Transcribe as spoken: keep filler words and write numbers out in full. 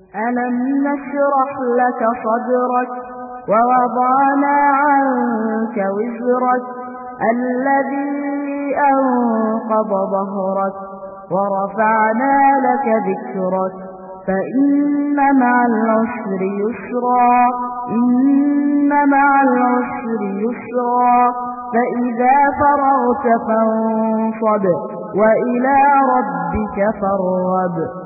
ألم نشرح لك صدرك ووضعنا عنك وزرك الذي أنقض ظهرك ورفعنا لك ذكرك فإن مع العسر يسرا إن مع العسر يسرا فإذا فرغت فانصب وإلى ربك فارغب.